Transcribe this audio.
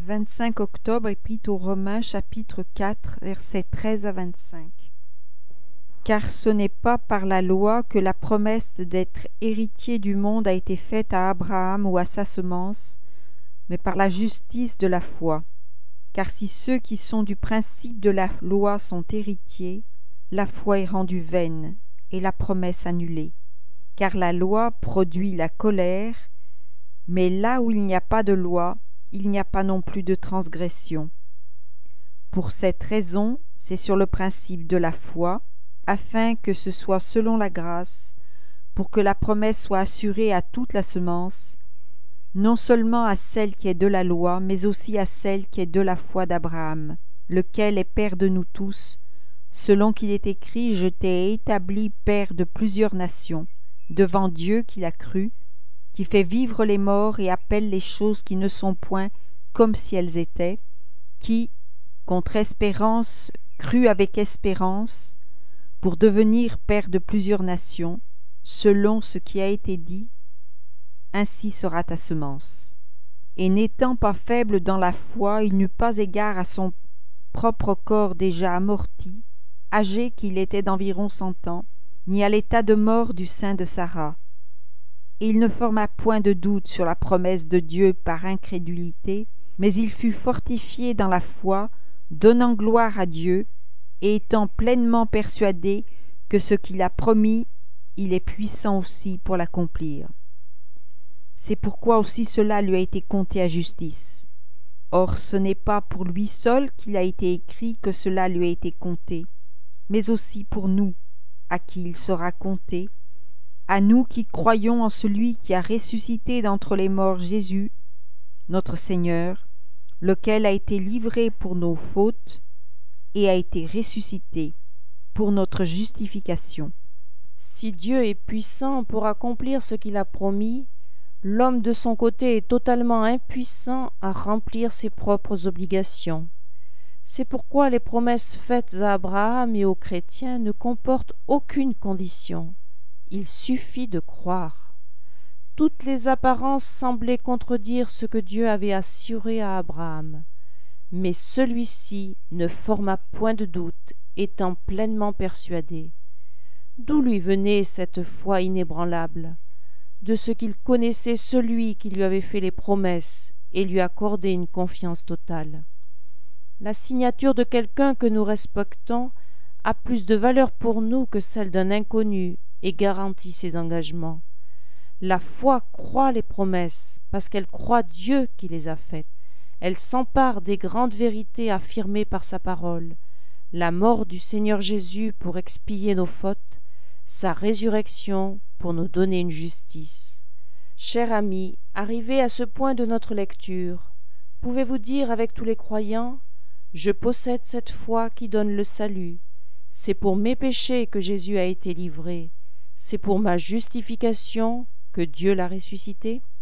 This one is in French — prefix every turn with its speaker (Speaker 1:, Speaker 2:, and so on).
Speaker 1: 25 octobre, Épître aux Romains, chapitre 4, versets 13 à 25. Car ce n'est pas par la loi que la promesse d'être héritier du monde a été faite à Abraham ou à sa semence, mais par la justice de la foi. Car si ceux qui sont du principe de la loi sont héritiers, la foi est rendue vaine et la promesse annulée. Car la loi produit la colère, mais là où il n'y a pas de loi, il n'y a pas non plus de transgression. Pour cette raison, c'est sur le principe de la foi, afin que ce soit selon la grâce, pour que la promesse soit assurée à toute la semence, non seulement à celle qui est de la loi, mais aussi à celle qui est de la foi d'Abraham, lequel est père de nous tous, selon qu'il est écrit « Je t'ai établi père de plusieurs nations », devant Dieu qui l'a cru, qui fait vivre les morts et appelle les choses qui ne sont point comme si elles étaient, qui, contre espérance, crut avec espérance, pour devenir père de plusieurs nations, selon ce qui a été dit, ainsi sera ta semence. Et n'étant pas faible dans la foi, il n'eut pas égard à son propre corps déjà amorti, âgé qu'il était d'environ 100 ans, ni à l'état de mort du sein de Sarah. Et il ne forma point de doute sur la promesse de Dieu par incrédulité, mais il fut fortifié dans la foi, donnant gloire à Dieu, et étant pleinement persuadé que ce qu'il a promis, il est puissant aussi pour l'accomplir. C'est pourquoi aussi cela lui a été compté à justice. Or ce n'est pas pour lui seul qu'il a été écrit que cela lui a été compté, mais aussi pour nous, à qui il sera compté, à nous qui croyons en celui qui a ressuscité d'entre les morts Jésus, notre Seigneur, lequel a été livré pour nos fautes et a été ressuscité pour notre justification.
Speaker 2: Si Dieu est puissant pour accomplir ce qu'il a promis, l'homme de son côté est totalement impuissant à remplir ses propres obligations. C'est pourquoi les promesses faites à Abraham et aux chrétiens ne comportent aucune condition. Il suffit de croire. Toutes les apparences semblaient contredire ce que Dieu avait assuré à Abraham, mais celui-ci ne forma point de doute, étant pleinement persuadé. D'où lui venait cette foi inébranlable? De ce qu'il connaissait celui qui lui avait fait les promesses et lui accordait une confiance totale. La signature de quelqu'un que nous respectons a plus de valeur pour nous que celle d'un inconnu et garantit ses engagements. La foi croit les promesses parce qu'elle croit Dieu qui les a faites. Elle s'empare des grandes vérités affirmées par sa parole, la mort du Seigneur Jésus pour expier nos fautes, sa résurrection pour nous donner une justice. Chers amis, arrivés à ce point de notre lecture, pouvez-vous dire avec tous les croyants: je possède cette foi qui donne le salut. C'est pour mes péchés que Jésus a été livré. C'est pour ma justification que Dieu l'a ressuscité.